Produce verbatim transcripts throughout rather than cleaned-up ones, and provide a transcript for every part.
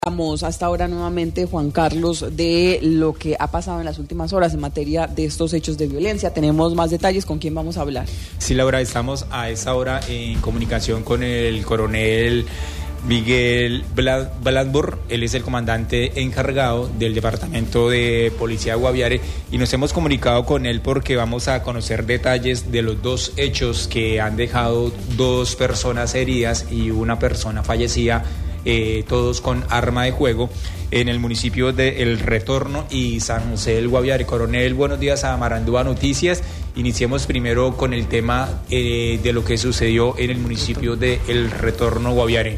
Hablamos hasta ahora nuevamente, Juan Carlos, de lo que ha pasado en las últimas horas en materia de estos hechos de violencia. Tenemos más detalles. ¿Con quién vamos a hablar? Sí, Laura, estamos a esta hora en comunicación con el coronel Miguel Bladburn. Él es el comandante encargado del Departamento de Policía de Guaviare y nos hemos comunicado con él porque vamos a conocer detalles de los dos hechos que han dejado dos personas heridas y una persona fallecida, eh, todos con arma de fuego, en el municipio de El Retorno y San José del Guaviare. Coronel, buenos días a Marandúa Noticias. Iniciemos primero con el tema eh, de lo que sucedió en el municipio de El Retorno, Guaviare.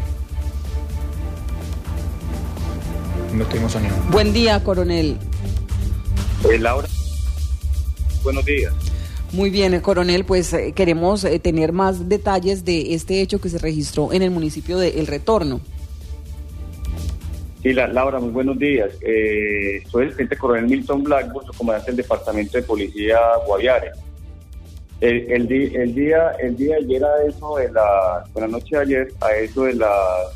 No tenemos sonido. Buen día, coronel. Eh, Laura, buenos días. Muy bien, coronel, pues eh, queremos eh, tener más detalles de este hecho que se registró en el municipio de El Retorno. Sí, la, Laura, muy buenos días. Eh, soy el teniente coronel Milton Bladburn, comandante del Departamento de Policía Guaviare. El, el, di, el día el día de ayer a eso de la, la noche de ayer, a eso de la...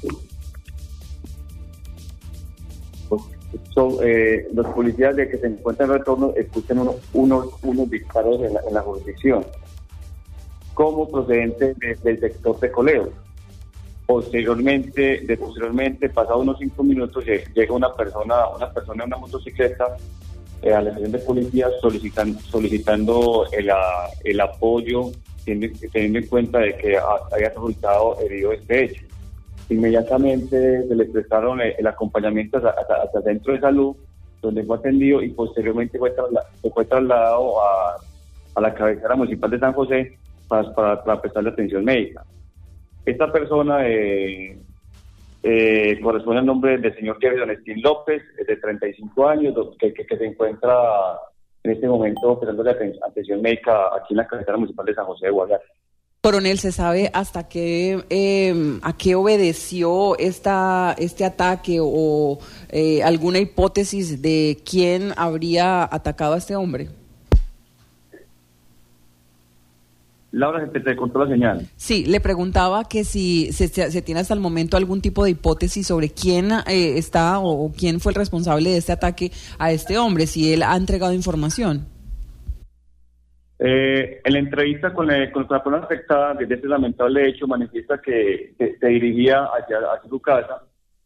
So, eh, los policías de que se encuentran en retorno escuchan unos, unos, unos disparos en la, en la jurisdicción como procedente de, del sector de Coleo. Posteriormente, de posteriormente, pasados unos cinco minutos, llega una persona, una persona en una motocicleta eh, a la estación de policía solicitando, solicitando el, el apoyo, teniendo, teniendo en cuenta de que había resultado herido este hecho. Inmediatamente se le prestaron el, el acompañamiento hasta, hasta, hasta el centro de salud, donde fue atendido y posteriormente fue, trasla, fue trasladado a, a la cabecera municipal de San José para, para, para prestarle atención médica. Esta persona eh, eh, corresponde al nombre del señor Jefferson Estín López, de treinta y cinco años, que, que, que se encuentra en este momento prestándole atención médica aquí en la cabecera municipal de San José de Guaviare. Coronel, ¿se sabe hasta qué eh, a qué obedeció esta este ataque o eh, alguna hipótesis de quién habría atacado a este hombre? Laura, se te, te cortó la señal. Sí, le preguntaba que si se, se, se tiene hasta el momento algún tipo de hipótesis sobre quién eh, está o, o quién fue el responsable de este ataque a este hombre, si él ha entregado información. Eh, en la entrevista con, el, con la persona afectada de este lamentable hecho, manifiesta que, que se dirigía hacia, hacia su casa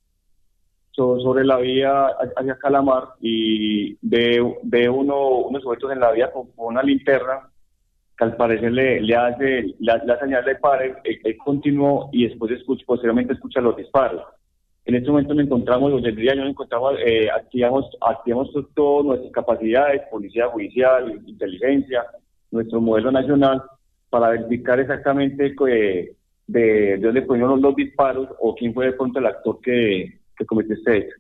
so, sobre la vía hacia Calamar y ve, ve uno, unos sujetos en la vía con, con una linterna que al parecer le, le hace la, la señal de pare, él, él continuó y después escucha, posteriormente escucha los disparos. En este momento nos encontramos, los del día yo nos encontramos, eh, activamos, activamos todas nuestras capacidades, policía judicial, inteligencia, nuestro modelo nacional, para verificar exactamente que, de, de dónde fueron los, los disparos o quién fue de pronto el actor que, que cometió este hecho.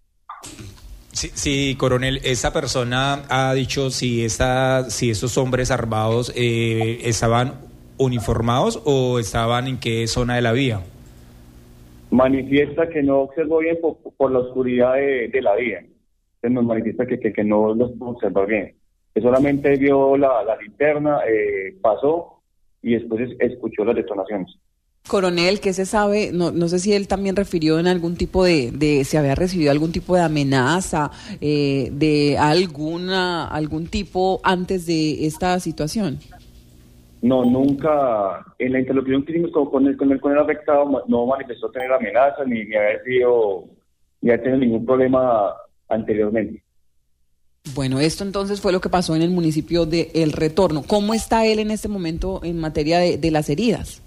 Sí, sí, coronel, esta persona ha dicho si esta, si estos hombres armados eh, estaban uniformados o estaban en qué zona de la vía. Manifiesta que no observó bien por, por la oscuridad de, de la vía. Entonces nos manifiesta que, que, que no los pudo observar bien. Que solamente vio la, la linterna, eh, pasó y después es, escuchó las detonaciones. Coronel, ¿qué se sabe? No, no sé si él también refirió en algún tipo de, de si había recibido algún tipo de amenaza, eh, de alguna algún tipo antes de esta situación. No, nunca, en la interlocución que hicimos con, con, el, con, el, con el afectado, no manifestó tener amenazas ni, ni haber sido, ni haber tenido ningún problema anteriormente. Bueno, esto entonces fue lo que pasó en el municipio de El Retorno. ¿Cómo está él en este momento en materia de, de las heridas?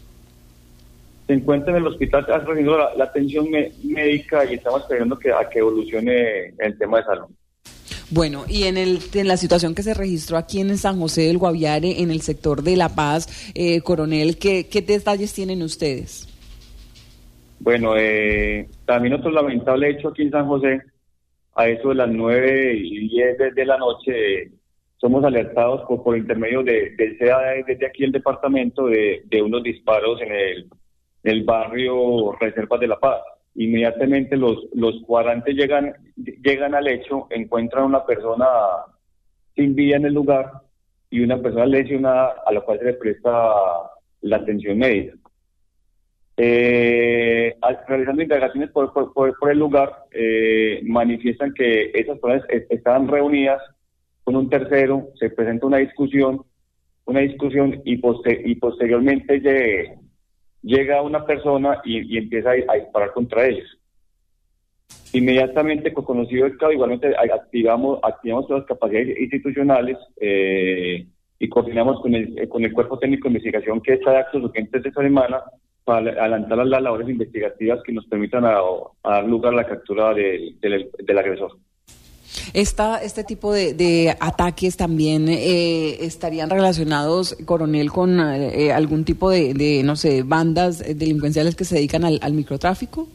Se encuentra en el hospital, ha recibido la, la atención me, médica y estamos esperando que, a que evolucione el tema de salud. Bueno, y en el en la situación que se registró aquí en San José del Guaviare, en el sector de La Paz, eh, coronel, ¿qué, qué detalles tienen ustedes? Bueno, eh, también otro lamentable hecho aquí en San José, a eso de las nueve y diez de, de la noche, somos alertados por, por intermedio de, del C A D desde aquí el departamento de, de unos disparos en el, en el barrio Reservas de La Paz. Inmediatamente los, los cuadrantes llegan, llegan al hecho, encuentran una persona sin vida en el lugar y una persona lesionada a la cual se le presta la atención médica. Eh, al- realizando indagaciones por, por, por- por el lugar, eh, manifiestan que esas personas es- estaban reunidas con un tercero, se presenta una discusión, una discusión y, poste- y posteriormente lle- llega una persona y, y empieza a, a disparar contra ellos. Inmediatamente, con conocido el caso, igualmente a- activamos, activamos todas las capacidades institucionales eh, y coordinamos con el, eh, con el Cuerpo Técnico de Investigación que está de actos urgentes esta semana para adelantar las labores investigativas que nos permitan a, a dar lugar a la captura de- del del agresor. Esta, este tipo de, de ataques también eh, estarían relacionados, coronel, con eh, algún tipo de, de, no sé, bandas eh, delincuenciales que se dedican al, al microtráfico.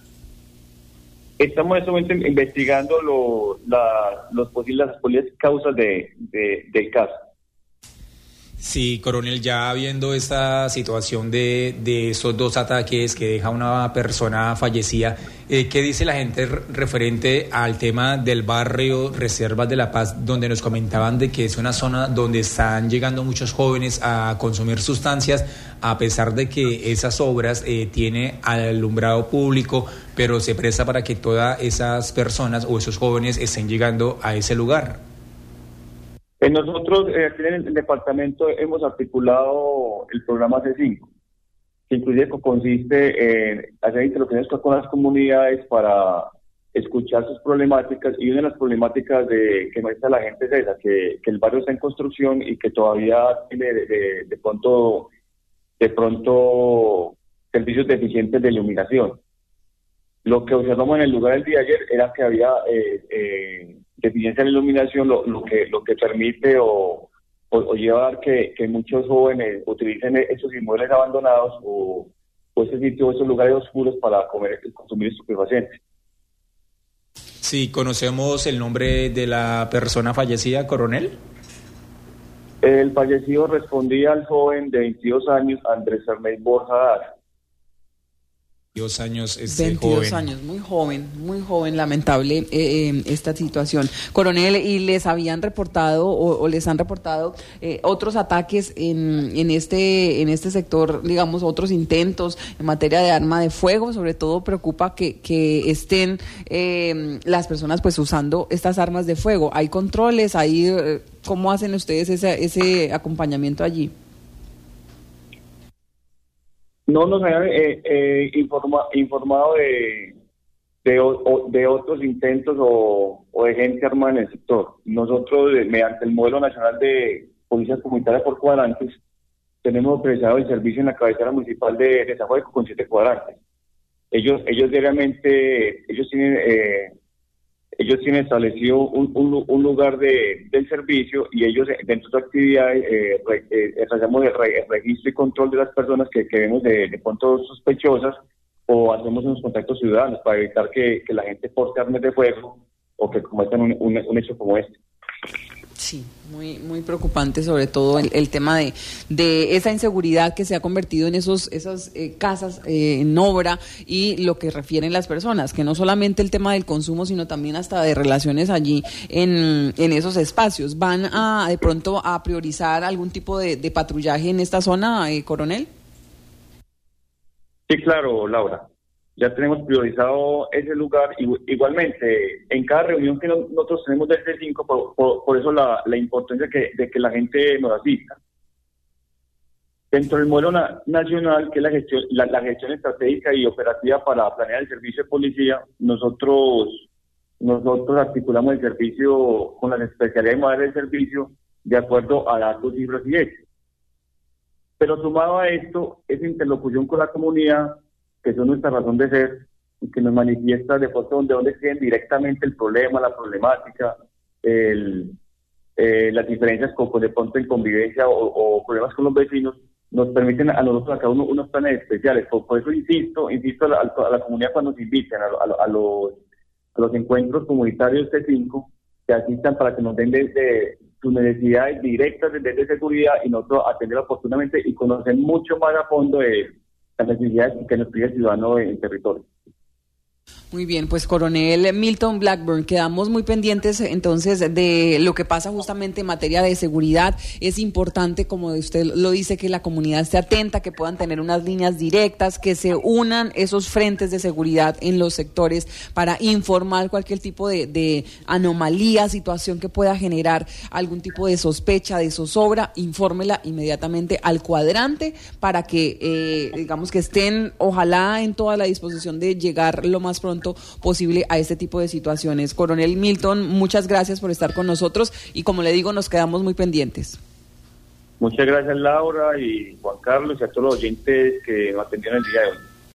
Estamos en este momento investigando lo, la, los posibles, las posibles causas de, de, del caso. Sí, coronel, ya viendo esta situación de, de esos dos ataques que deja una persona fallecida, eh, ¿qué dice la gente re- referente al tema del barrio Reservas de la Paz, donde nos comentaban de que es una zona donde están llegando muchos jóvenes a consumir sustancias, a pesar de que esas obras eh, tiene alumbrado público, pero se presta para que todas esas personas o esos jóvenes estén llegando a ese lugar? Eh, nosotros eh, aquí en el departamento hemos articulado el programa C cinco, que incluye consiste en hacer interlocuciones con las comunidades para escuchar sus problemáticas, y una de las problemáticas de, que muestra la gente es esa, que, que el barrio está en construcción y que todavía tiene de, de, de pronto de pronto servicios deficientes de iluminación. Lo que observamos en el lugar el día de ayer era que había eh, eh, deficiencia en la iluminación, lo, lo que lo que permite o, o, o lleva a dar que, que muchos jóvenes utilicen esos inmuebles abandonados o, o ese sitio, esos lugares oscuros para comer y consumir estupefacientes. Sí, conocemos el nombre de la persona fallecida, coronel. El fallecido respondía al joven de veintidós años, Andrés Ernest Borja Dar. veintidós años este veintidós joven. años, muy joven, muy joven, lamentable eh, eh, esta situación. Coronel, ¿y les habían reportado o, o les han reportado eh, otros ataques en, en este en este sector, digamos, otros intentos en materia de arma de fuego? Sobre todo preocupa que, que estén eh, las personas pues usando estas armas de fuego. ¿Hay controles? ¿Hay, eh, ¿Cómo hacen ustedes ese, ese acompañamiento allí? No nos habían eh, eh, informa, informado de, de, o, de otros intentos o, o de gente armada en el sector. Nosotros, eh, mediante el modelo nacional de policías comunitarias por cuadrantes, tenemos autorizado el servicio en la cabecera municipal de, de Zahualco con siete cuadrantes. Ellos, ellos diariamente, ellos tienen, eh, ellos tienen establecido un, un, un lugar de, del servicio, y ellos dentro de sus actividades eh, re, eh, realizamos el, re, el registro y control de las personas que, que vemos de, de pronto sospechosas, o hacemos unos contactos ciudadanos para evitar que, que la gente porte armas de fuego o que cometan un, un, un hecho como este. Sí, muy muy preocupante, sobre todo el, el tema de, de esa inseguridad que se ha convertido en esos esas eh, casas eh, en obra, y lo que refieren las personas, que no solamente el tema del consumo, sino también hasta de relaciones allí en, en esos espacios. ¿Van a de pronto a priorizar algún tipo de, de patrullaje en esta zona, eh, coronel? Sí, claro, Laura. Ya tenemos priorizado ese lugar. Igualmente, en cada reunión que nosotros tenemos del C cinco, por, por, por eso la, la importancia que, de que la gente nos asista. Dentro del modelo na, nacional, que es la gestión, la, la gestión estratégica y operativa para planear el servicio de policía, nosotros nosotros articulamos el servicio con las especialidades modales del servicio de acuerdo a datos, cifras y hechos. Pero sumado a esto, esa interlocución con la comunidad, que son nuestra razón de ser, y que nos manifiesta de pronto donde, donde tienen directamente el problema, la problemática, el, eh, las diferencias con, con de pronto en convivencia o, o problemas con los vecinos, nos permiten a nosotros acá uno, unos planes especiales. Por, por eso insisto, insisto a la, a la comunidad cuando nos inviten a, a, a, los, a los encuentros comunitarios C cinco, que asistan para que nos den desde sus necesidades directas de, de seguridad, y nosotros atender oportunamente y conocer mucho más a fondo de las necesidades que nos pide el ciudadano en territorio. Muy bien, pues coronel Milton Blackburn, quedamos muy pendientes entonces de lo que pasa justamente en materia de seguridad. Es importante, como usted lo dice, que la comunidad esté atenta, que puedan tener unas líneas directas, que se unan esos frentes de seguridad en los sectores para informar cualquier tipo de, de anomalía, situación que pueda generar algún tipo de sospecha, de zozobra, infórmela inmediatamente al cuadrante para que, eh, digamos que estén, ojalá, en toda la disposición de llegar lo más pronto posible a este tipo de situaciones. Coronel Milton, muchas gracias por estar con nosotros y, como le digo, nos quedamos muy pendientes. Muchas gracias, Laura y Juan Carlos, y a todos los oyentes que nos atendieron el día de hoy.